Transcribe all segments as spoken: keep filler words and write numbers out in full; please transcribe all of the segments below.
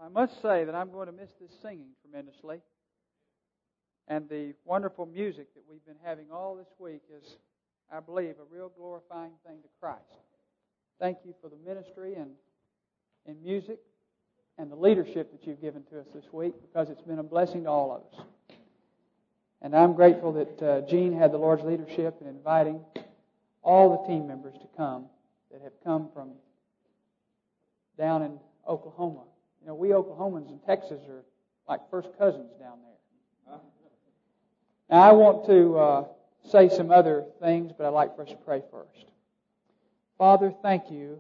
I must say that I'm going to miss this singing tremendously. And the wonderful music that we've been having all this week is, I believe, a real glorifying thing to Christ. Thank you for the ministry and in music and the leadership that you've given to us this week, because it's been a blessing to all of us. And I'm grateful that uh, Gene had the Lord's leadership in inviting all the team members to come that have come from down in Oklahoma. You know, we Oklahomans in Texas are like first cousins down there. Now, I want to uh, say some other things, but I'd like for us to pray first. Father, thank you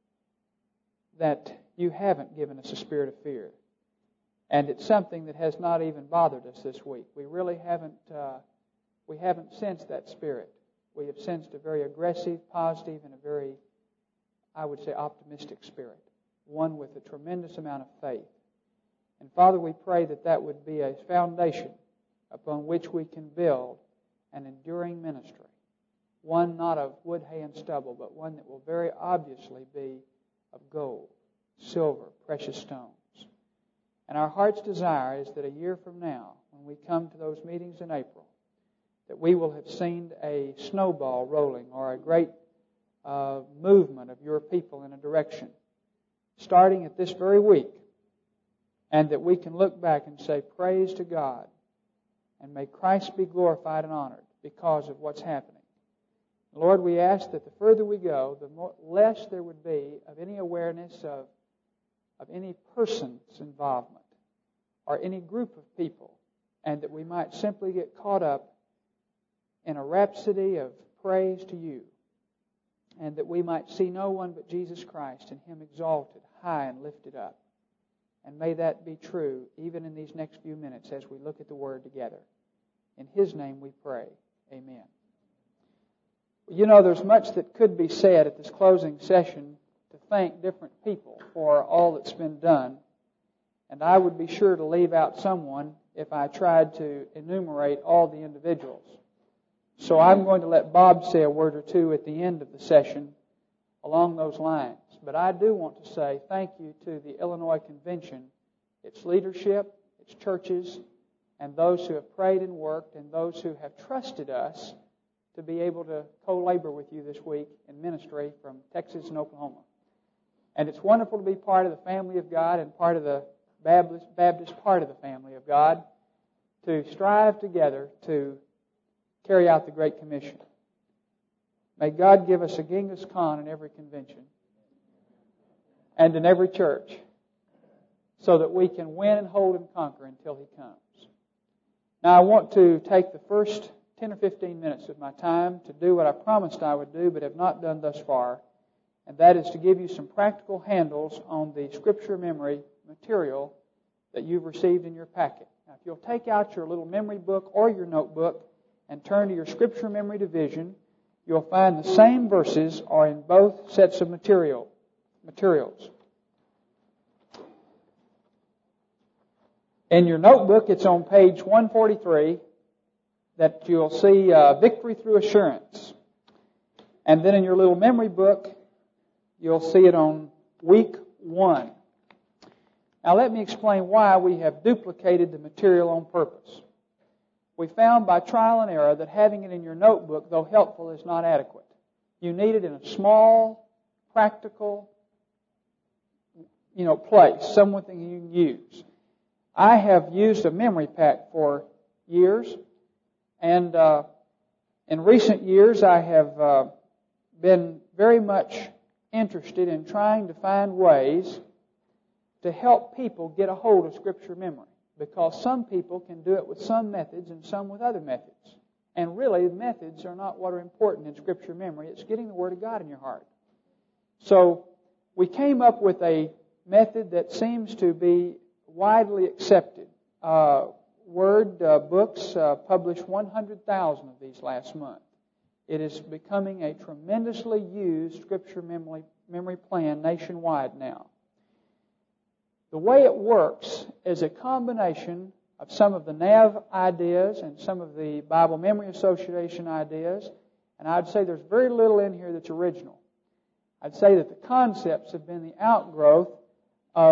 that you haven't given us a spirit of fear. And it's something that has not even bothered us this week. We really haven't, uh, we haven't sensed that spirit. We have sensed a very aggressive, positive, and a very, I would say, optimistic spirit. One with a tremendous amount of faith. And Father, we pray that that would be a foundation upon which we can build an enduring ministry. One not of wood, hay, and stubble, but one that will very obviously be of gold, silver, precious stones. And our heart's desire is that a year from now, when we come to those meetings in April, that we will have seen a snowball rolling or a great uh, movement of your people in a direction, starting at this very week, and that we can look back and say, praise to God, and may Christ be glorified and honored because of what's happening. Lord, we ask that the further we go, the more, less there would be of any awareness of, of any person's involvement or any group of people, and that we might simply get caught up in a rhapsody of praise to you, and that we might see no one but Jesus Christ and Him exalted, high and lifted up. And may that be true even in these next few minutes as we look at the Word together. In His name we pray. Amen. You know, there's much that could be said at this closing session to thank different people for all that's been done. And I would be sure to leave out someone if I tried to enumerate all the individuals. So I'm going to let Bob say a word or two at the end of the session along those lines. But I do want to say thank you to the Illinois Convention, its leadership, its churches, and those who have prayed and worked, and those who have trusted us to be able to co-labor with you this week in ministry from Texas and Oklahoma. And it's wonderful to be part of the family of God and part of the Baptist, Baptist part of the family of God, to strive together to carry out the Great Commission. May God give us a Genghis Khan in every convention and in every church so that we can win and hold and conquer until He comes. Now I want to take the first ten or fifteen minutes of my time to do what I promised I would do but have not done thus far, and that is to give you some practical handles on the Scripture memory material that you've received in your packet. Now if you'll take out your little memory book or your notebook and turn to your Scripture memory division, you'll find the same verses are in both sets of material materials. In your notebook, it's on page one forty-three that you'll see uh, Victory Through Assurance. And then in your little memory book, you'll see it on week one. Now let me explain why we have duplicated the material on purpose. We found by trial and error that having it in your notebook, though helpful, is not adequate. You need it in a small, practical, you know, place, something you can use. I have used a memory pack for years, and uh, in recent years I have uh, been very much interested in trying to find ways to help people get a hold of Scripture memory, because some people can do it with some methods and some with other methods. And really, methods are not what are important in Scripture memory. It's getting the Word of God in your heart. So we came up with a method that seems to be widely accepted. Uh, Word uh, books uh, published one hundred thousand of these last month. It is becoming a tremendously used Scripture memory, memory plan nationwide now. The way it works is a combination of some of the N A V ideas and some of the Bible Memory Association ideas, and I'd say there's very little in here that's original. I'd say that the concepts have been the outgrowth of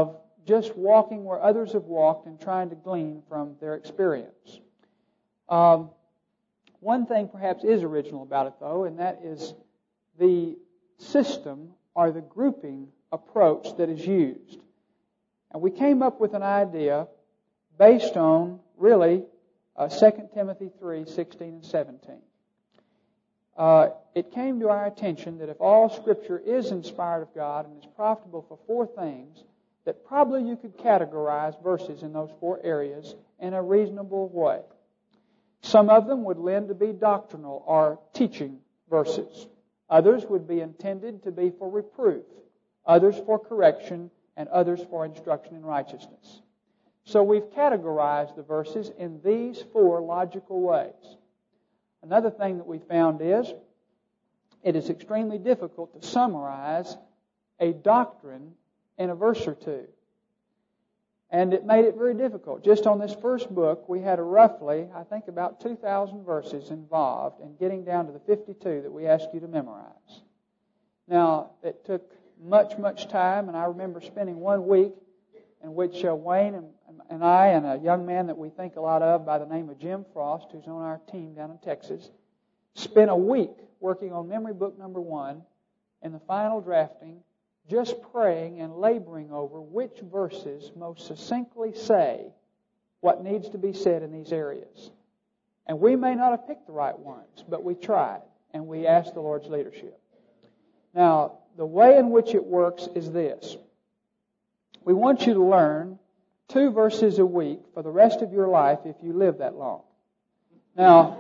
just walking where others have walked and trying to glean from their experience. Um, one thing perhaps is original about it, though, and that is the system or the grouping approach that is used. And we came up with an idea based on, really, uh, Second Timothy three, sixteen and seventeen. Uh, it came to our attention that if all Scripture is inspired of God and is profitable for four things, that probably you could categorize verses in those four areas in a reasonable way. Some of them would lend to be doctrinal or teaching verses. Others would be intended to be for reproof, others for correction, and others for instruction in righteousness. So we've categorized the verses in these four logical ways. Another thing that we found is it is extremely difficult to summarize a doctrine in a verse or two. And it made it very difficult. Just on this first book, we had a roughly, I think, about two thousand verses involved in getting down to the fifty-two that we asked you to memorize. Now, it took much, much time, and I remember spending one week in which uh, Wayne and, and I and a young man that we think a lot of by the name of Jim Frost, who's on our team down in Texas, spent a week working on memory book number one in the final drafting, just praying and laboring over which verses most succinctly say what needs to be said in these areas. And we may not have picked the right ones, but we tried, and we asked the Lord's leadership. Now, the way in which it works is this. We want you to learn two verses a week for the rest of your life if you live that long. Now,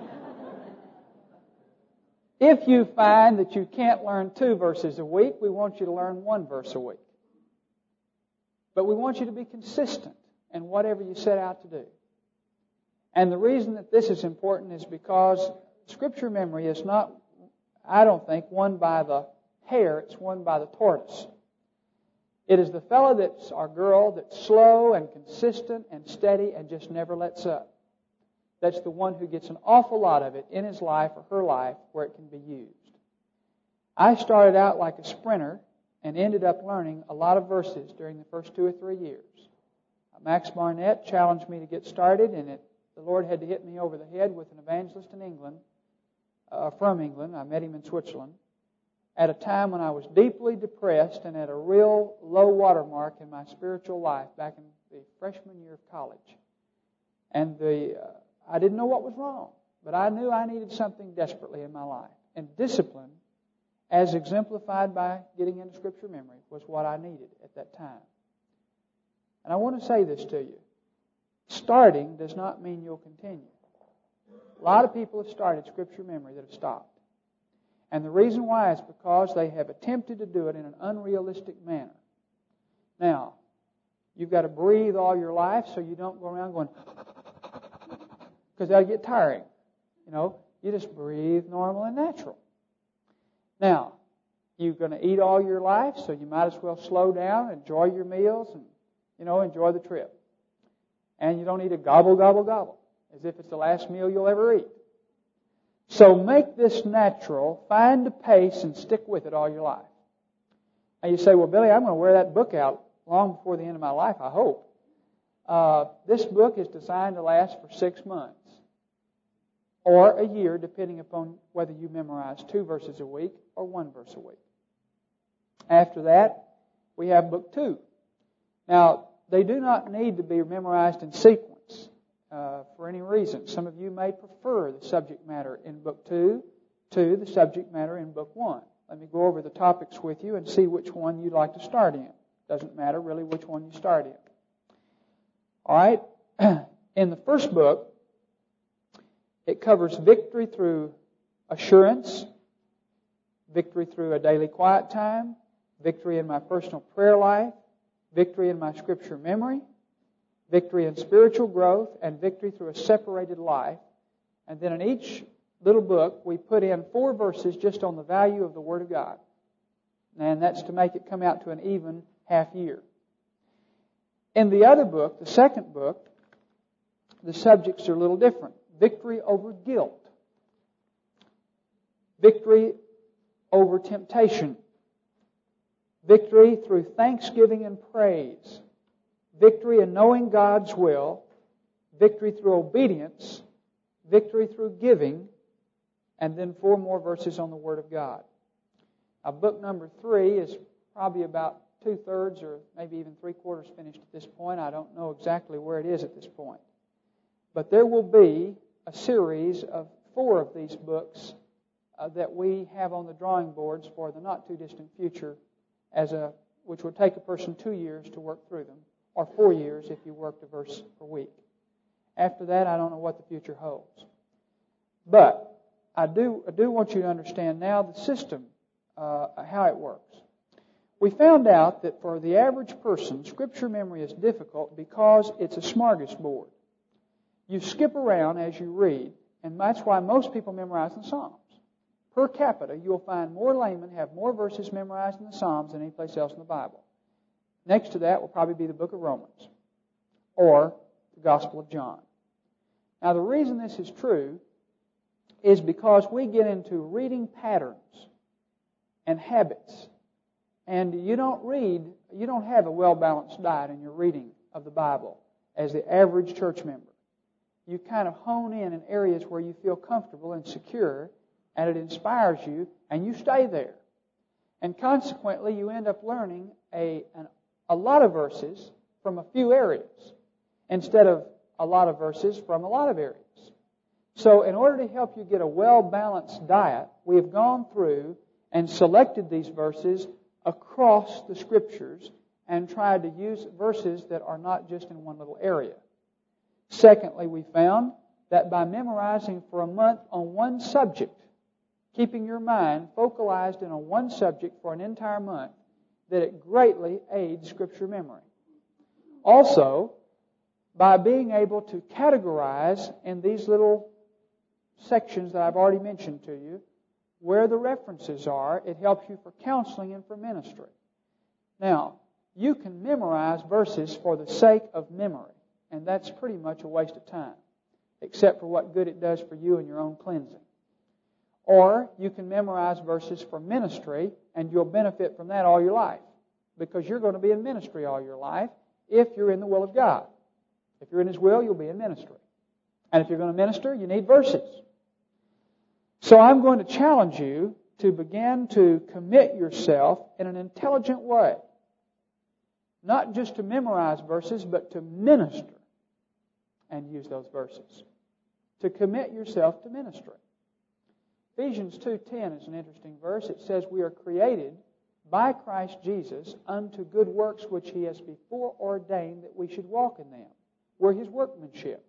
if you find that you can't learn two verses a week, we want you to learn one verse a week. But we want you to be consistent in whatever you set out to do. And the reason that this is important is because Scripture memory is not, I don't think, won by the hare, it's won by the tortoise. It is the fellow that's, or girl, that's slow and consistent and steady and just never lets up. That's the one who gets an awful lot of it in his life or her life where it can be used. I started out like a sprinter and ended up learning a lot of verses during the first two or three years. Max Barnett challenged me to get started, and it, the Lord had to hit me over the head with an evangelist in England, uh, from England. I met him in Switzerland, at a time when I was deeply depressed and at a real low watermark in my spiritual life back in the freshman year of college. And the uh, I didn't know what was wrong, but I knew I needed something desperately in my life. And discipline, as exemplified by getting into Scripture memory, was what I needed at that time. And I want to say this to you. Starting does not mean you'll continue. A lot of people have started Scripture memory that have stopped. And the reason why is because they have attempted to do it in an unrealistic manner. Now, you've got to breathe all your life so you don't go around going, because that'll get tiring. You know, you just breathe normal and natural. Now, you're going to eat all your life, so you might as well slow down, enjoy your meals, and, you know, enjoy the trip. And you don't need to gobble, gobble, gobble, as if it's the last meal you'll ever eat. So make this natural, find the pace, and stick with it all your life. And you say, well, Billy, I'm going to wear that book out long before the end of my life, I hope. Uh, this book is designed to last for six months or a year, depending upon whether you memorize two verses a week or one verse a week. After that, we have book two. Now, they do not need to be memorized in sequence uh, for any reason. Some of you may prefer the subject matter in book two to the subject matter in book one. Let me go over the topics with you and see which one you'd like to start in. Doesn't matter really which one you start in. All right, in the first book, it covers victory through assurance, victory through a daily quiet time, victory in my personal prayer life, victory in my Scripture memory, victory in spiritual growth, and victory through a separated life. And then in each little book, we put in four verses just on the value of the Word of God. And that's to make it come out to an even half year. In the other book, the second book, the subjects are a little different. Victory over guilt. Victory over temptation. Victory through thanksgiving and praise. victory in knowing God's will, victory through obedience, victory through giving, and then four more verses on the Word of God. Now, book number three is probably about two-thirds or maybe even three-quarters finished at this point. I don't know exactly where it is at this point. But there will be a series of four of these books uh, that we have on the drawing boards for the not-too-distant future, as a which would take a person two years to work through them, or four years if you worked a verse per week. After that, I don't know what the future holds. But I do, I do want you to understand now the system, uh, how it works. We found out that for the average person, Scripture memory is difficult because it's a smorgasbord. You skip around as you read, and that's why most people memorize the Psalms. Per capita, you'll find more laymen have more verses memorized in the Psalms than any place else in the Bible. Next to that will probably be the book of Romans or the Gospel of John. Now, the reason this is true is because we get into reading patterns and habits. And you don't read, you don't have a well-balanced diet in your reading of the Bible as the average church member. You kind of hone in in areas where you feel comfortable and secure, and it inspires you, and you stay there. And consequently, you end up learning a, an, a lot of verses from a few areas instead of a lot of verses from a lot of areas. So in order to help you get a well-balanced diet, we have gone through and selected these verses across the Scriptures and tried to use verses that are not just in one little area. Secondly, we found that by memorizing for a month on one subject, keeping your mind focalized in on one subject for an entire month, that it greatly aids Scripture memory. Also, by being able to categorize in these little sections that I've already mentioned to you, where the references are, it helps you for counseling and for ministry. Now, you can memorize verses for the sake of memory, and that's pretty much a waste of time, except for what good it does for you and your own cleansing. Or you can memorize verses for ministry, and you'll benefit from that all your life, because you're going to be in ministry all your life if you're in the will of God. If you're in His will, you'll be in ministry. And if you're going to minister, you need verses. So I'm going to challenge you to begin to commit yourself in an intelligent way. Not just to memorize verses, but to minister and use those verses. To commit yourself to ministry. Ephesians two ten is an interesting verse. It says, we are created by Christ Jesus unto good works which He has before ordained that we should walk in them. We're His workmanship.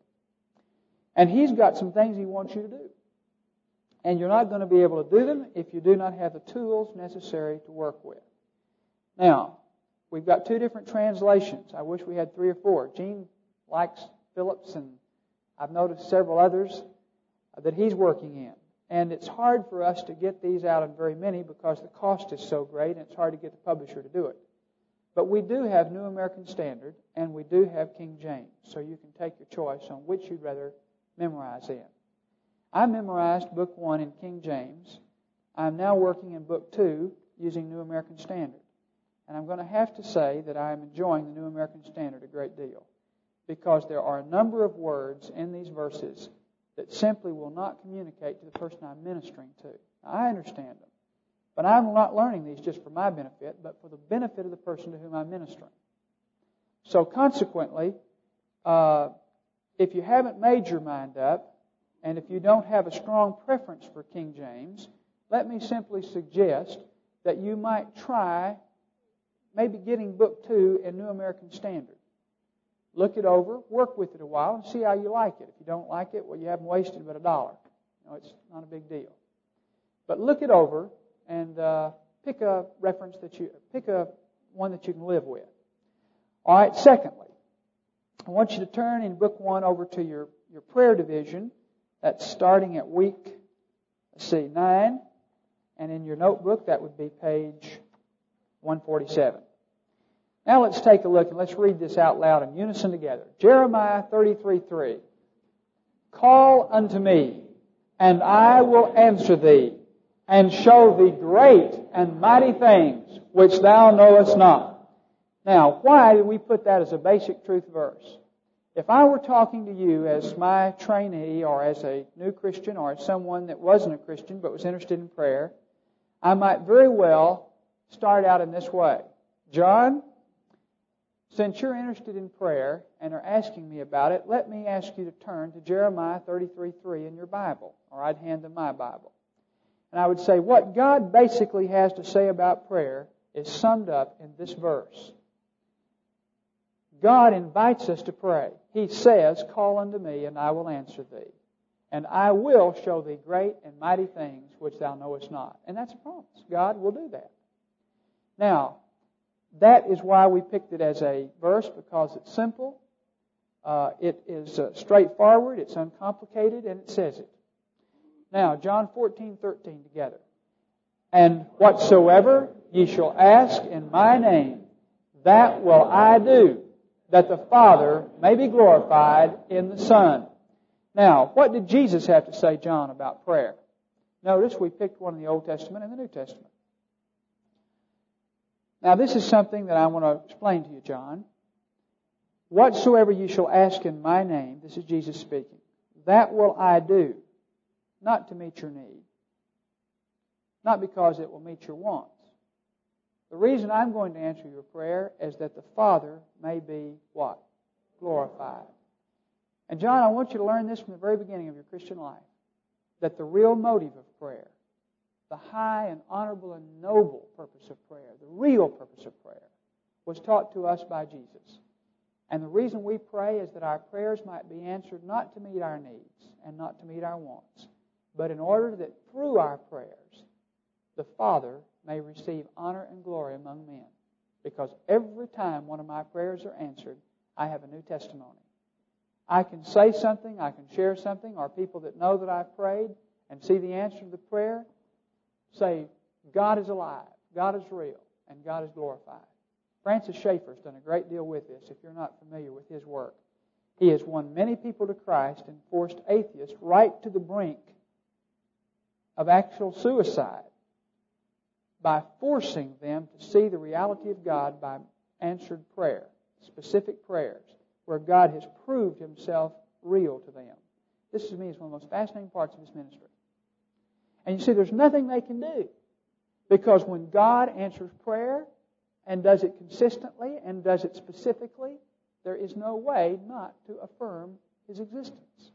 And He's got some things He wants you to do. And you're not going to be able to do them if you do not have the tools necessary to work with. Now, we've got two different translations. I wish we had three or four. Gene likes Phillips, and I've noticed several others that he's working in. And it's hard for us to get these out in very many because the cost is so great, and it's hard to get the publisher to do it. But we do have New American Standard, and we do have King James. So you can take your choice on which you'd rather memorize in. I memorized book one in King James. I'm now working in book two using New American Standard. And I'm going to have to say that I'm enjoying the New American Standard a great deal, because there are a number of words in these verses that simply will not communicate to the person I'm ministering to. Now, I understand them, but I'm not learning these just for my benefit, but for the benefit of the person to whom I'm ministering. So consequently, uh, if you haven't made your mind up, and if you don't have a strong preference for King James, let me simply suggest that you might try maybe getting book two in New American Standard. Look it over, work with it a while, and see how you like it. If you don't like it, well, you haven't wasted but a dollar. You know, it's not a big deal. But look it over and uh, pick a reference that you pick a one that you can live with. All right. Secondly, I want you to turn in book one over to your your prayer division. That's starting at week, let's see, nine. And in your notebook, that would be page one forty-seven. Now let's take a look and let's read this out loud in unison together. Jeremiah thirty-three three. Call unto me, and I will answer thee, and show thee great and mighty things which thou knowest not. Now, why did we put that as a basic truth verse? If I were talking to you as my trainee or as a new Christian or as someone that wasn't a Christian but was interested in prayer, I might very well start out in this way. John, since you're interested in prayer and are asking me about it, let me ask you to turn to Jeremiah thirty-three three in your Bible, or I'd hand them my Bible. And I would say what God basically has to say about prayer is summed up in this verse. God invites us to pray. He says, call unto me, and I will answer thee. And I will show thee great and mighty things which thou knowest not. And that's a promise. God will do that. Now, that is why we picked it as a verse, because it's simple, uh, it is uh, straightforward, it's uncomplicated, and it says it. Now, John fourteen thirteen together. And whatsoever ye shall ask in my name, that will I do, that the Father may be glorified in the Son. Now, what did Jesus have to say, John, about prayer? Notice we picked one in the Old Testament and the New Testament. Now, this is something that I want to explain to you, John. Whatsoever you shall ask in my name, this is Jesus speaking, that will I do, not to meet your need, not because it will meet your wants. The reason I'm going to answer your prayer is that the Father may be what? Glorified. And John, I want you to learn this from the very beginning of your Christian life, that the real motive of prayer, the high and honorable and noble purpose of prayer, the real purpose of prayer, was taught to us by Jesus. And the reason we pray is that our prayers might be answered not to meet our needs and not to meet our wants, but in order that through our prayers, the Father may receive honor and glory among men. Because every time one of my prayers are answered, I have a new testimony. I can say something, I can share something, or people that know that I've prayed and see the answer to the prayer say, God is alive, God is real, and God is glorified. Francis Schaeffer has done a great deal with this, if you're not familiar with his work. He has won many people to Christ and forced atheists right to the brink of actual suicide by forcing them to see the reality of God by answered prayer, specific prayers, where God has proved Himself real to them. This, to me, is one of the most fascinating parts of His ministry. And you see, there's nothing they can do, because when God answers prayer and does it consistently and does it specifically, there is no way not to affirm His existence.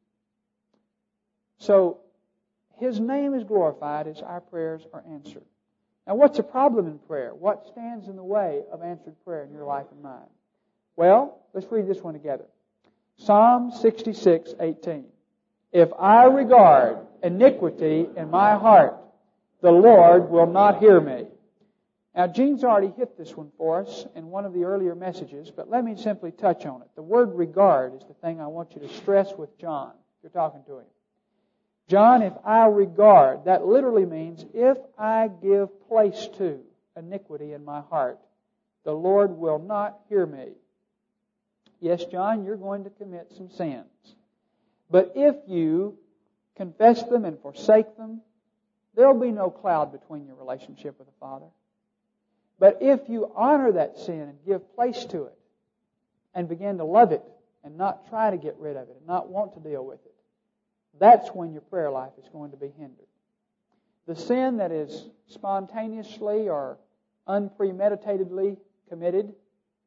So, His name is glorified as our prayers are answered. Now, what's a problem in prayer? What stands in the way of answered prayer in your life and mine? Well, let's read this one together. Psalm sixty-six eighteen. If I regard iniquity in my heart, the Lord will not hear me. Now, Gene's already hit this one for us in one of the earlier messages, but let me simply touch on it. The word regard is the thing I want you to stress with John if you're talking to him. John, if I regard, that literally means if I give place to iniquity in my heart, the Lord will not hear me. Yes, John, you're going to commit some sins. But if you confess them and forsake them, there will be no cloud between your relationship with the Father. But if you honor that sin and give place to it and begin to love it and not try to get rid of it and not want to deal with it, that's when your prayer life is going to be hindered. The sin that is spontaneously or unpremeditatedly committed,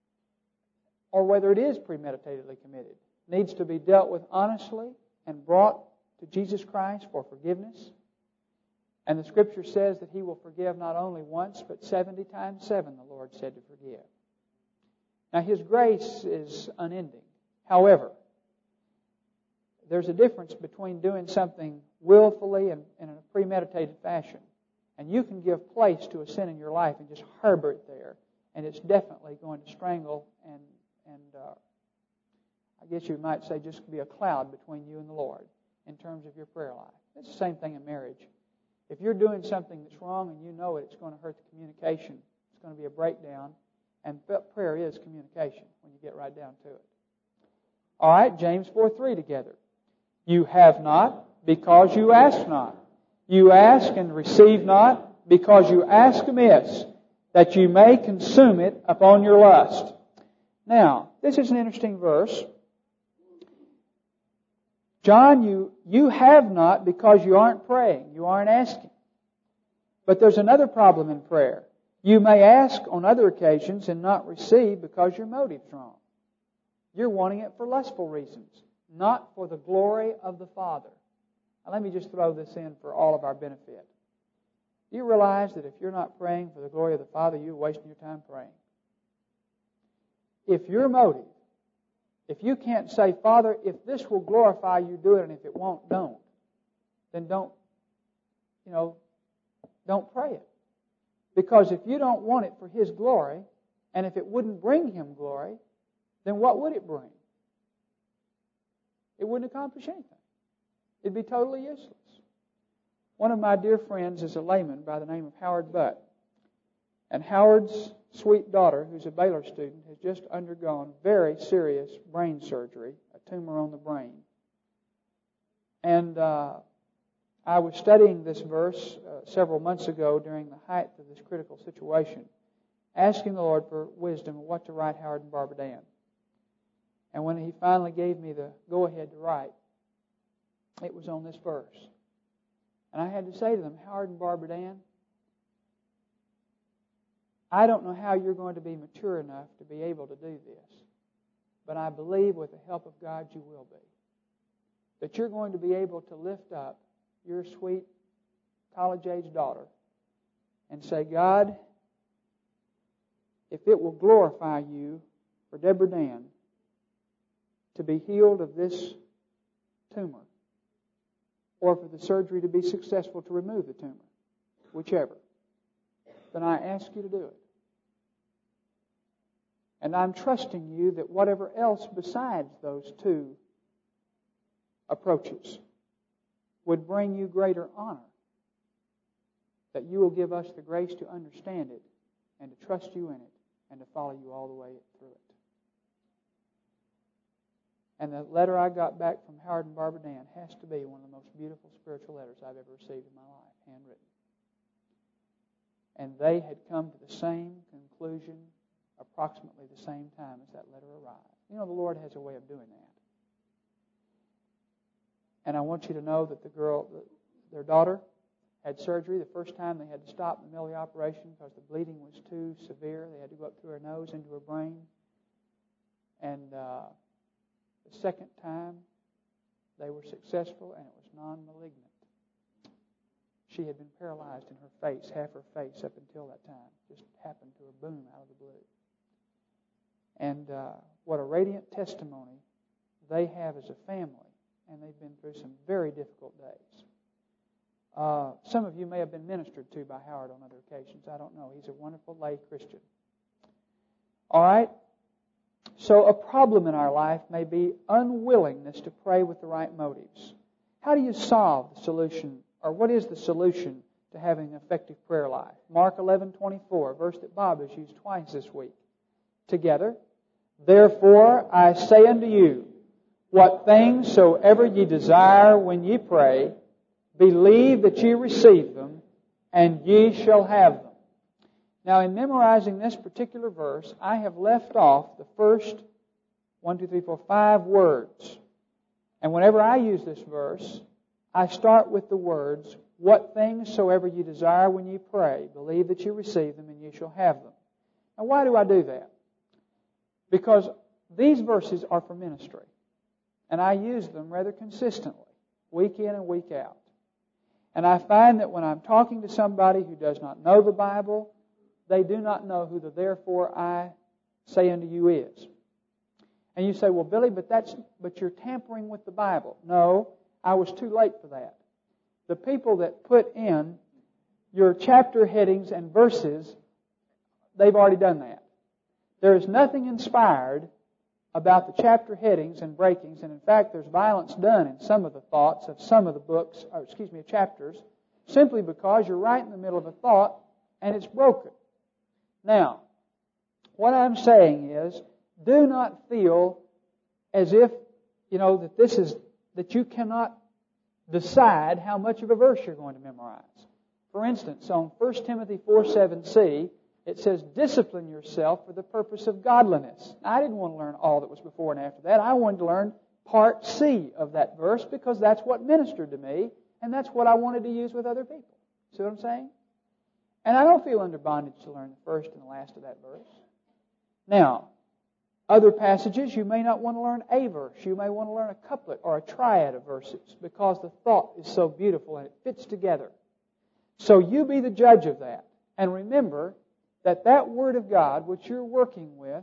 or whether it is premeditatedly committed, needs to be dealt with honestly and brought to Jesus Christ for forgiveness. And the Scripture says that He will forgive not only once, but seventy times seven, the Lord said to forgive. Now, His grace is unending. However, there's a difference between doing something willfully and, and in a premeditated fashion. And you can give place to a sin in your life and just harbor it there. And it's definitely going to strangle and, and uh, I guess you might say just be a cloud between you and the Lord in terms of your prayer life. It's the same thing in marriage. If you're doing something that's wrong and you know it, it's going to hurt the communication. It's going to be a breakdown. And prayer is communication when you get right down to it. All right, James four three together. You have not because you ask not. You ask and receive not because you ask amiss, that you may consume it upon your lust. Now, this is an interesting verse. John, you, you have not because you aren't praying. You aren't asking. But there's another problem in prayer. You may ask on other occasions and not receive because your motive's wrong. You're wanting it for lustful reasons, not for the glory of the Father. Now let me just throw this in for all of our benefit. Do you realize that if you're not praying for the glory of the Father, you're wasting your time praying? If your motive, if you can't say, Father, if this will glorify you, do it, and if it won't, don't, then don't, you know, don't pray it. Because if you don't want it for His glory, and if it wouldn't bring Him glory, then what would it bring? It wouldn't accomplish anything. It'd be totally useless. One of my dear friends is a layman by the name of Howard Butt. And Howard's sweet daughter, who's a Baylor student, has just undergone very serious brain surgery, a tumor on the brain. And uh, I was studying this verse uh, several months ago during the height of this critical situation, asking the Lord for wisdom of what to write Howard and Barbara Dan. And when He finally gave me the go-ahead to write, it was on this verse. And I had to say to them, Howard and Barbara Dan, I don't know how you're going to be mature enough to be able to do this, but I believe with the help of God you will be. That you're going to be able to lift up your sweet college-age daughter and say, God, if it will glorify you for Deborah Dan to be healed of this tumor, or for the surgery to be successful to remove the tumor, whichever, then I ask you to do it. And I'm trusting you that whatever else besides those two approaches would bring you greater honor, that you will give us the grace to understand it and to trust you in it and to follow you all the way through it. And the letter I got back from Howard and Barbara Dan has to be one of the most beautiful spiritual letters I've ever received in my life, handwritten. And they had come to the same conclusion approximately the same time as that letter arrived. You know, the Lord has a way of doing that. And I want you to know that the girl, their daughter, had surgery. The first time they had to stop in the middle of the operation because the bleeding was too severe. They had to go up through her nose into her brain. And uh, the second time, they were successful, and it was non-malignant. She had been paralyzed in her face, half her face up until that time. Just happened to her, boom, out of the blue. And uh, what a radiant testimony they have as a family, and they've been through some very difficult days. Uh, some of you may have been ministered to by Howard on other occasions. I don't know. He's a wonderful lay Christian. All right? So a problem in our life may be unwillingness to pray with the right motives. How do you solve the solution, or what is the solution to having an effective prayer life? Mark eleven twenty-four, a verse that Bob has used twice this week. Together, therefore I say unto you, what things soever ye desire when ye pray, believe that ye receive them, and ye shall have them. Now, in memorizing this particular verse, I have left off the first one, two, three, four, five words. And whenever I use this verse, I start with the words, what things soever ye desire when ye pray, believe that ye receive them, and ye shall have them. Now, why do I do that? Because these verses are for ministry. And I use them rather consistently, week in and week out. And I find that when I'm talking to somebody who does not know the Bible, they do not know who the therefore I say unto you is. And you say, well, Billy, but that's but you're tampering with the Bible. No, I was too late for that. The people that put in your chapter headings and verses, they've already done that. There is nothing inspired about the chapter headings and breakings, and in fact, there's violence done in some of the thoughts of some of the books, or excuse me, chapters, simply because you're right in the middle of a thought and it's broken. Now, what I'm saying is, do not feel as if, you know, that this is, that you cannot decide how much of a verse you're going to memorize. For instance, on First Timothy four seven c, It says, discipline yourself for the purpose of godliness. I didn't want to learn all that was before and after that. I wanted to learn part C of that verse because that's what ministered to me, and that's what I wanted to use with other people. See what I'm saying? And I don't feel under bondage to learn the first and the last of that verse. Now, other passages, you may not want to learn a verse. You may want to learn a couplet or a triad of verses because the thought is so beautiful and it fits together. So you be the judge of that. And remember that that Word of God, which you're working with,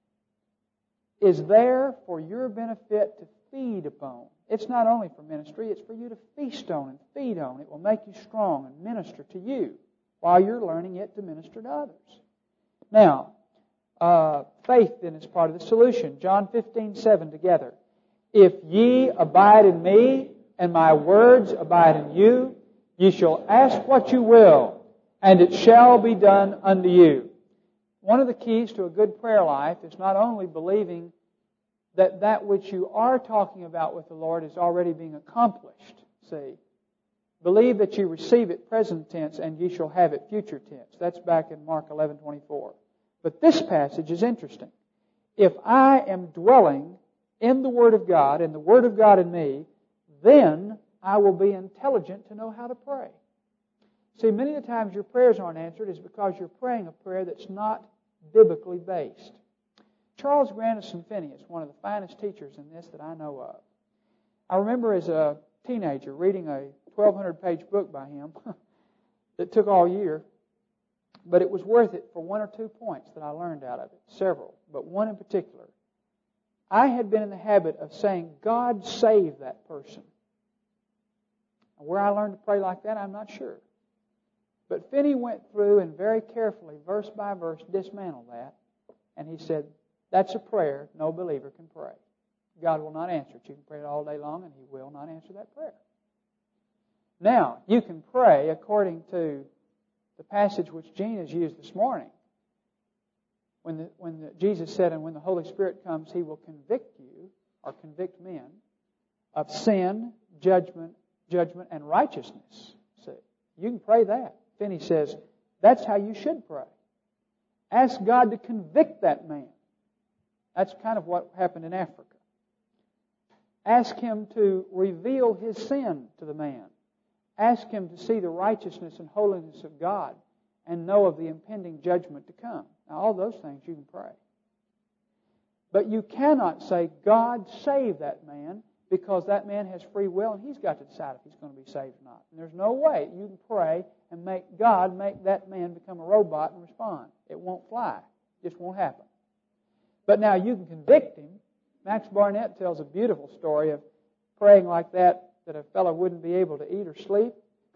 is there for your benefit to feed upon. It's not only for ministry, it's for you to feast on and feed on. It will make you strong and minister to you while you're learning it to minister to others. Now, uh, faith then is part of the solution. John fifteen seven together. If ye abide in me, and my words abide in you, ye shall ask what you will, and it shall be done unto you. One of the keys to a good prayer life is not only believing that that which you are talking about with the Lord is already being accomplished. See, believe that you receive it present tense, and ye shall have it future tense. That's back in Mark eleven twenty-four. But this passage is interesting. If I am dwelling in the Word of God, and the Word of God in me, then I will be intelligent to know how to pray. See, many of the times your prayers aren't answered is because you're praying a prayer that's not biblically based. Charles Grandison Finney is one of the finest teachers in this that I know of. I remember as a teenager reading a twelve hundred page book by him that took all year, but it was worth it for one or two points that I learned out of it, several, but one in particular. I had been in the habit of saying, God save that person. Where I learned to pray like that, I'm not sure. But Finney went through and very carefully, verse by verse, dismantled that. And he said, that's a prayer no believer can pray. God will not answer it. You can pray it all day long, and He will not answer that prayer. Now, you can pray according to the passage which Gene has used this morning. When, the, when the, Jesus said, and when the Holy Spirit comes, He will convict you, or convict men, of sin, judgment, judgment, and righteousness. See, you can pray that. Finney says, that's how you should pray. Ask God to convict that man. That's kind of what happened in Africa. Ask Him to reveal his sin to the man. Ask Him to see the righteousness and holiness of God and know of the impending judgment to come. Now, all those things you can pray. But you cannot say, God, save that man, because that man has free will and he's got to decide if he's going to be saved or not. And there's no way you can pray and make God make that man become a robot and respond. It won't fly. It just won't happen. But now you can convict him. Max Barnett tells a beautiful story of praying like that, that a fellow wouldn't be able to eat or sleep,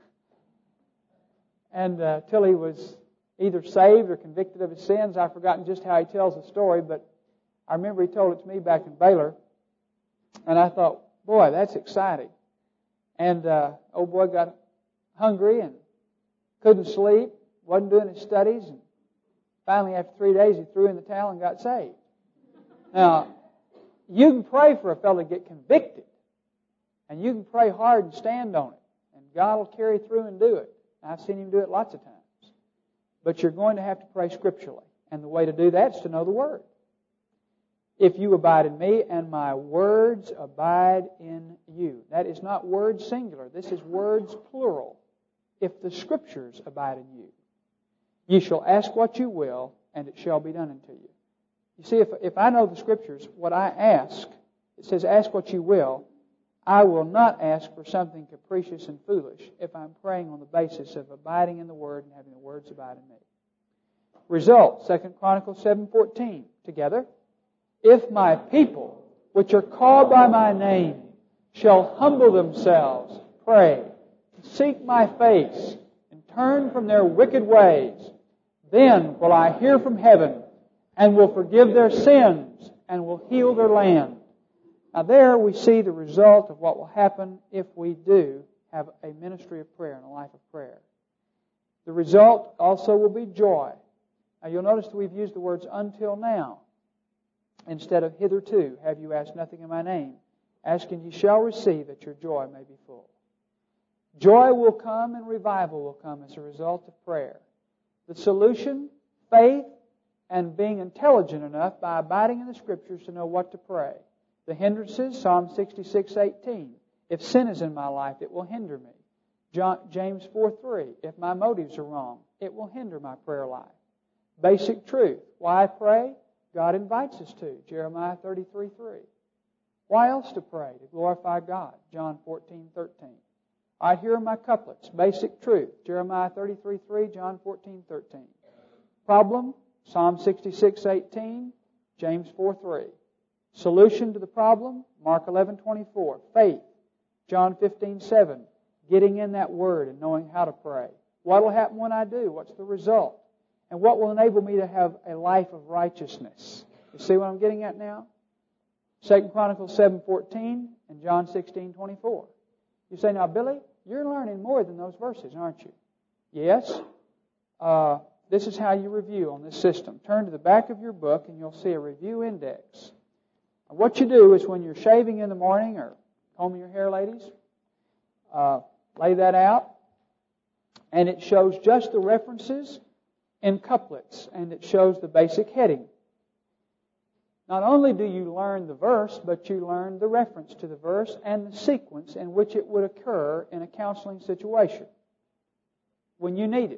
and uh, till he was either saved or convicted of his sins. I've forgotten just how he tells the story, but I remember he told it to me back in Baylor, and I thought, boy, that's exciting. And uh, old boy got hungry and couldn't sleep, wasn't doing his studies, and finally after three days he threw in the towel and got saved. Now, you can pray for a fellow to get convicted, and you can pray hard and stand on it, and God will carry through and do it. I've seen Him do it lots of times. But you're going to have to pray scripturally, and the way to do that is to know the Word. If you abide in me, and my words abide in you. That is not words singular. This is words plural. If the Scriptures abide in you, ye shall ask what you will, and it shall be done unto you. You see, if, if I know the Scriptures, what I ask, it says, ask what you will, I will not ask for something capricious and foolish if I'm praying on the basis of abiding in the Word and having the words abide in me. Result, Second Chronicles seven fourteen. Together. If my people, which are called by my name, shall humble themselves, pray, seek my face, and turn from their wicked ways, then will I hear from heaven, and will forgive their sins, and will heal their land. Now there we see the result of what will happen if we do have a ministry of prayer and a life of prayer. The result also will be joy. Now you'll notice that we've used the words until now instead of hitherto. Have you asked nothing in my name? Ask and ye shall receive, that your joy may be full. Joy will come and revival will come as a result of prayer. The solution, faith and being intelligent enough by abiding in the Scriptures to know what to pray. The hindrances, Psalm sixty-six eighteen. If sin is in my life, it will hinder me. John, James four three. If my motives are wrong, it will hinder my prayer life. Basic truth. Why pray? God invites us to. Jeremiah thirty-three three. Why else to pray? To glorify God. John fourteen thirteen. All right, here are my couplets. Basic truth. Jeremiah thirty-three three, John fourteen thirteen. Problem? Psalm sixty-six eighteen, James four three. Solution to the problem? Mark eleven twenty-four. Faith. John fifteen seven. Getting in that Word and knowing how to pray. What will happen when I do? What's the result? And what will enable me to have a life of righteousness? You see what I'm getting at now? Second Chronicles seven fourteen and John sixteen twenty-four. You say, now, Billy, you're learning more than those verses, aren't you? Yes. Uh, this is how you review on this system. Turn to the back of your book and you'll see a review index. And what you do is when you're shaving in the morning or combing your hair, ladies, uh, lay that out. And it shows just the references in couplets. And it shows the basic heading. Not only do you learn the verse, but you learn the reference to the verse and the sequence in which it would occur in a counseling situation when you need it.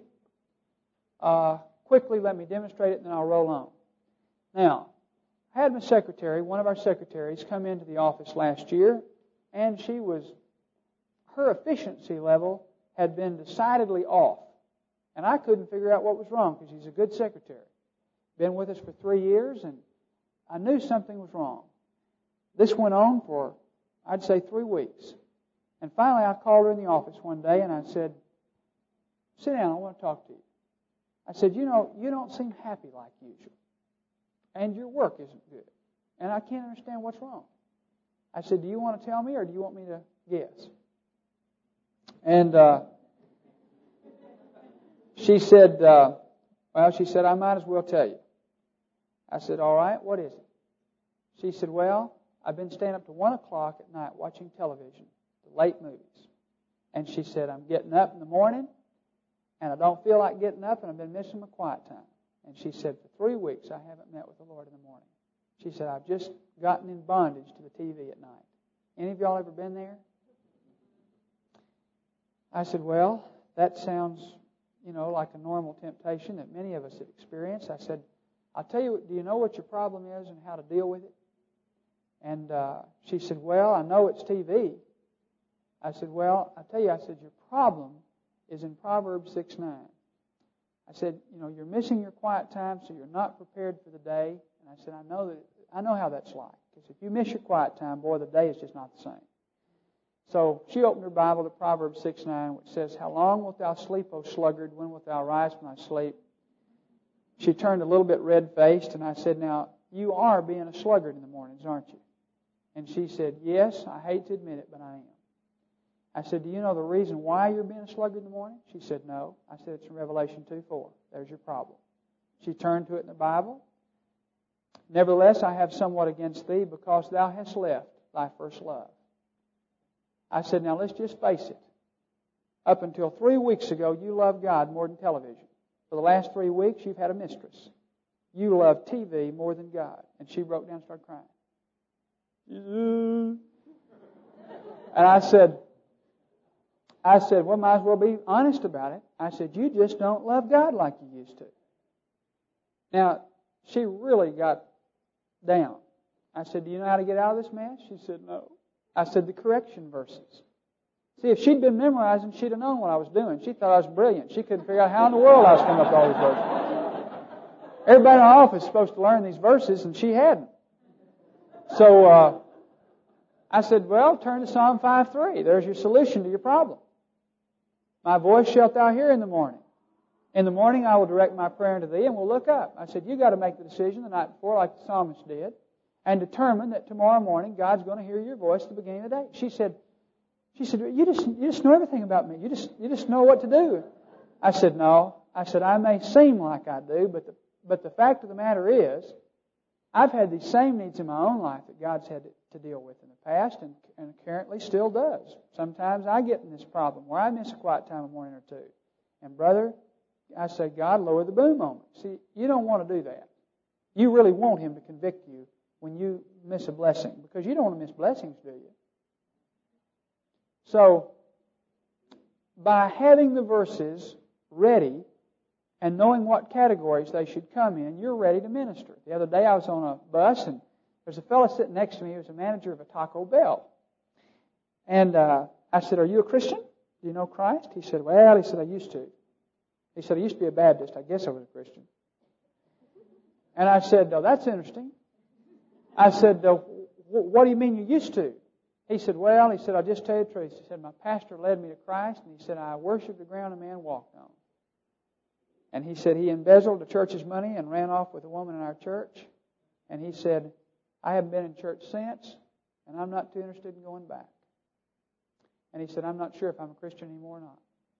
Uh, quickly, let me demonstrate it and then I'll roll on. Now, I had my secretary, one of our secretaries, come into the office last year, and she was, her efficiency level had been decidedly off. And I couldn't figure out what was wrong because she's a good secretary. Been with us for three years and I knew something was wrong. This went on for, I'd say, three weeks. And finally, I called her in the office one day and I said, sit down, I want to talk to you. I said, you know, you don't seem happy like usual. And your work isn't good. And I can't understand what's wrong. I said, do you want to tell me or do you want me to guess? And uh, she said, uh, well, she said, I might as well tell you. I said, all right, what is it? She said, well, I've been staying up to one o'clock at night watching television, the late movies. And she said, I'm getting up in the morning, and I don't feel like getting up, and I've been missing my quiet time. And she said, for three weeks, I haven't met with the Lord in the morning. She said, I've just gotten in bondage to the T V at night. Any of y'all ever been there? I said, well, that sounds, you know, like a normal temptation that many of us have experienced. I said, I'll tell you, do you know what your problem is and how to deal with it? And uh, she said, well, I know it's T V. I said, well, I tell you, I said, your problem is in Proverbs six nine. I said, you know, you're missing your quiet time, so you're not prepared for the day. And I said, I know that I know how that's like. Because if you miss your quiet time, boy, the day is just not the same. So she opened her Bible to Proverbs six nine, which says, how long wilt thou sleep, O sluggard? When wilt thou rise from thy sleep? She turned a little bit red-faced, and I said, now, you are being a sluggard in the mornings, aren't you? And she said, yes, I hate to admit it, but I am. I said, do you know the reason why you're being a sluggard in the morning? She said, no. I said, it's in Revelation two four. There's your problem. She turned to it in the Bible. Nevertheless, I have somewhat against thee, because thou hast left thy first love. I said, now let's just face it. Up until three weeks ago, you loved God more than television. For the last three weeks, you've had a mistress. You love T V more than God. And she broke down and started crying. And I said, I said, well, might as well be honest about it. I said, you just don't love God like you used to. Now, she really got down. I said, do you know how to get out of this mess? She said, no. I said, the correction verses. See, if she'd been memorizing, she'd have known what I was doing. She thought I was brilliant. She couldn't figure out how in the world I was coming up with all these verses. Everybody in our office is supposed to learn these verses, and she hadn't. So uh, I said, well, turn to Psalm five three. There's your solution to your problem. My voice shalt thou hear in the morning. In the morning I will direct my prayer unto thee, and we'll look up. I said, you got to make the decision the night before, like the psalmist did, and determine that tomorrow morning God's going to hear your voice at the beginning of the day. She said, She said, you just you just know everything about me. You just you just know what to do. I said, no. I said, I may seem like I do, but the but the fact of the matter is, I've had these same needs in my own life that God's had to, to deal with in the past and, and currently still does. Sometimes I get in this problem where I miss a quiet time a morning or two. And brother, I said, God, lower the boom on me. See, you don't want to do that. You really want Him to convict you when you miss a blessing, because you don't want to miss blessings, do you? So, by having the verses ready and knowing what categories they should come in, you're ready to minister. The other day I was on a bus and there's a fellow sitting next to me who was a manager of a Taco Bell. And uh, I said, are you a Christian? Do you know Christ? He said, well, he said, I used to. He said, I used to be a Baptist. I guess I was a Christian. And I said, oh, that's interesting. I said, oh, what do you mean you used to? He said, well, he said, I'll just tell you the truth. He said, my pastor led me to Christ, and he said, I worshiped the ground a man walked on. And he said, he embezzled the church's money and ran off with a woman in our church. And he said, I haven't been in church since, and I'm not too interested in going back. And he said, I'm not sure if I'm a Christian anymore or not.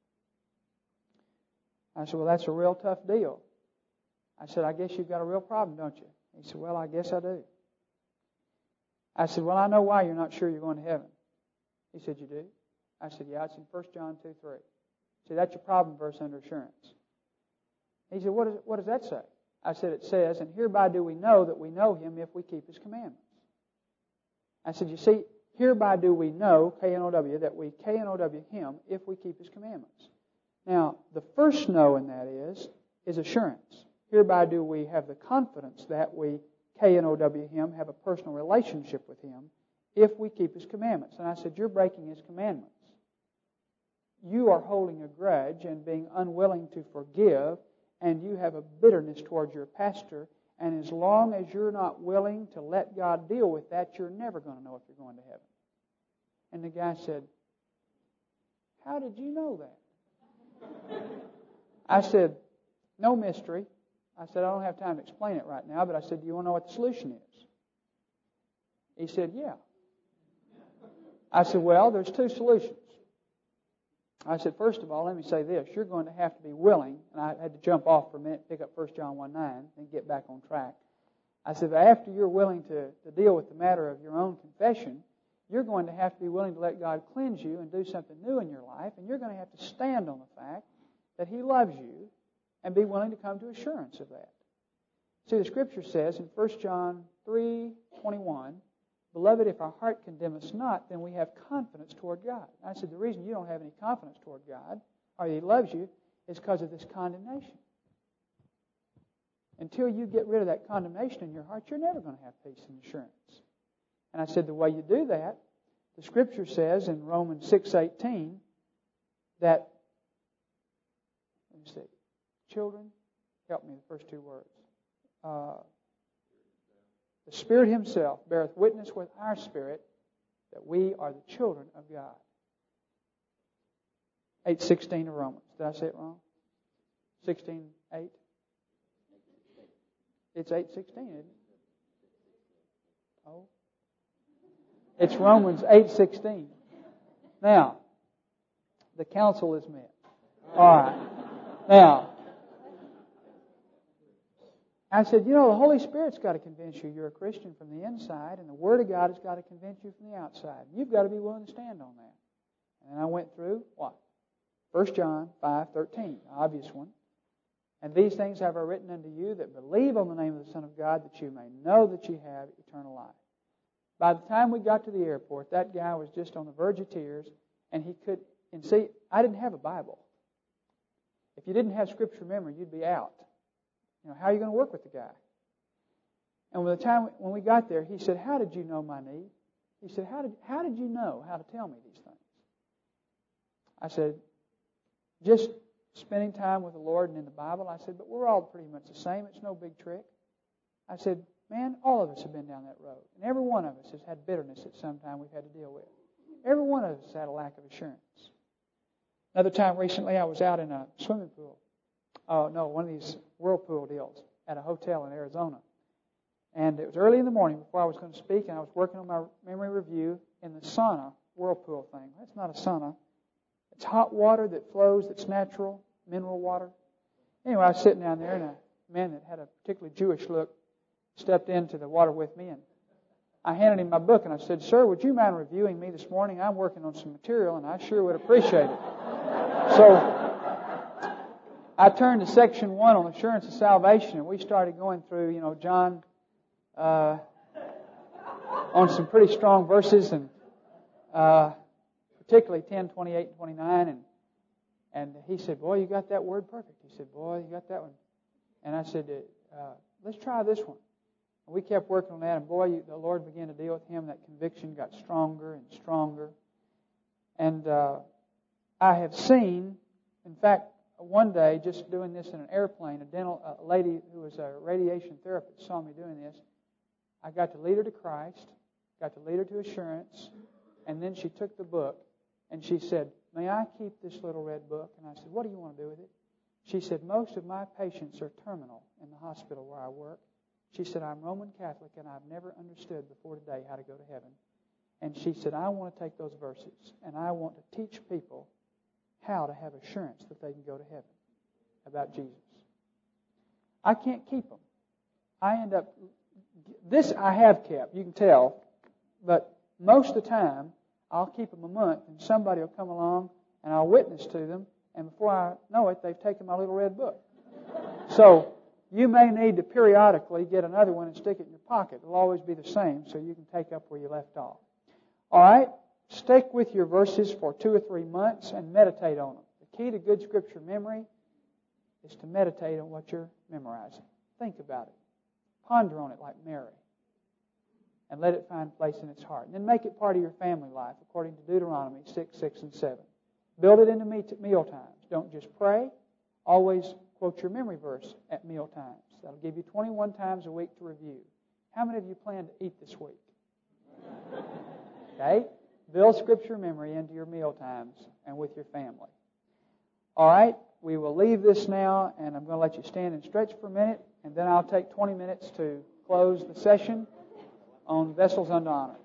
I said, well, that's a real tough deal. I said, I guess you've got a real problem, don't you? He said, well, I guess I do. I said, well, I know why you're not sure you're going to heaven. He said, you do? I said, yeah, it's in First John two three. See, that's your problem verse under assurance. He said, what, is, what does that say? I said, it says, and hereby do we know that we know Him if we keep His commandments. I said, you see, hereby do we know, K N O W, that we K N O W Him if we keep His commandments. Now, the first know in that is, is assurance. Hereby do we have the confidence that we K N O W Him, have a personal relationship with Him if we keep His commandments. And I said, you're breaking His commandments. You are holding a grudge and being unwilling to forgive, and you have a bitterness towards your pastor, and as long as you're not willing to let God deal with that, you're never going to know if you're going to heaven. And the guy said, how did you know that? I said, no mystery. I said, I don't have time to explain it right now, but I said, do you want to know what the solution is? He said, yeah. I said, well, there's two solutions. I said, first of all, let me say this. You're going to have to be willing, and I had to jump off for a minute, pick up First John one nine, and get back on track. I said, after you're willing to, to deal with the matter of your own confession, you're going to have to be willing to let God cleanse you and do something new in your life, and you're going to have to stand on the fact that He loves you and be willing to come to assurance of that. See, the Scripture says in First John three twenty-one, beloved, if our heart condemn us not, then we have confidence toward God. I said, the reason you don't have any confidence toward God, or He loves you, is because of this condemnation. Until you get rid of that condemnation in your heart, you're never going to have peace and assurance. And I said, the way you do that, the Scripture says in Romans six eighteen that, let me see, children, help me, the first two words. Uh, the Spirit Himself beareth witness with our spirit that we are the children of God. eight sixteen of Romans. Did I say it wrong? sixteen eight? It's eight sixteen, isn't it? Oh. It's Romans eight sixteen. Now, the council is met. All right. Now, I said, you know, the Holy Spirit's got to convince you you're a Christian from the inside, and the Word of God has got to convince you from the outside. You've got to be willing to stand on that. And I went through, what? First John five thirteen, the obvious one. And these things have I written unto you that believe on the name of the Son of God, that you may know that you have eternal life. By the time we got to the airport, that guy was just on the verge of tears, and he could, and see, I didn't have a Bible. If you didn't have Scripture memory, you'd be out. You know, how are you going to work with the guy? And by the time when we got there, he said, how did you know my need? He said, how did, how did you know how to tell me these things? I said, just spending time with the Lord and in the Bible. I said, but we're all pretty much the same. It's no big trick. I said, man, all of us have been down that road. And every one of us has had bitterness at some time we've had to deal with. Every one of us has had a lack of assurance. Another time recently, I was out in a swimming pool. Oh, no, one of these whirlpool deals at a hotel in Arizona. And it was early in the morning before I was going to speak, and I was working on my memory review in the sauna whirlpool thing. That's not a sauna. It's hot water that flows, that's natural, mineral water. Anyway, I was sitting down there, and a man that had a particularly Jewish look stepped into the water with me, and I handed him my book, and I said, sir, would you mind reviewing me this morning? I'm working on some material, and I sure would appreciate it. So I turned to section one on assurance of salvation, and we started going through, you know, John uh, on some pretty strong verses, and uh, particularly ten, twenty-eight, and twenty-nine. And and he said, "Boy, you got that word perfect." He said, "Boy, you got that one." And I said, uh, "Let's try this one." And we kept working on that, and boy, you, the Lord began to deal with him. That conviction got stronger and stronger. And uh, I have seen, in fact, one day, just doing this in an airplane, a dental a lady who was a radiation therapist saw me doing this. I got to lead her to Christ, got to lead her to assurance, and then she took the book and she said, "May I keep this little red book?" And I said, "What do you want to do with it?" She said, "Most of my patients are terminal in the hospital where I work." She said, "I'm Roman Catholic and I've never understood before today how to go to heaven." And she said, "I want to take those verses and I want to teach people how to have assurance that they can go to heaven about Jesus." I can't keep them. I end up, this I have kept, you can tell, but most of the time I'll keep them a month and somebody will come along and I'll witness to them, and before I know it, they've taken my little red book. So you may need to periodically get another one and stick it in your pocket. It'll always be the same, so you can take up where you left off. All right? Stick with your verses for two or three months and meditate on them. The key to good Scripture memory is to meditate on what you're memorizing. Think about it. Ponder on it like Mary. And let it find place in its heart. And then make it part of your family life according to Deuteronomy six, six, and seven. Build it into meal times. Don't just pray. Always quote your memory verse at meal times. That'll give you twenty-one times a week to review. How many of you plan to eat this week? Okay? Build Scripture memory into your meal times and with your family. All right? We will leave this now, and I'm going to let you stand and stretch for a minute, and then I'll take twenty minutes to close the session on vessels unto honor.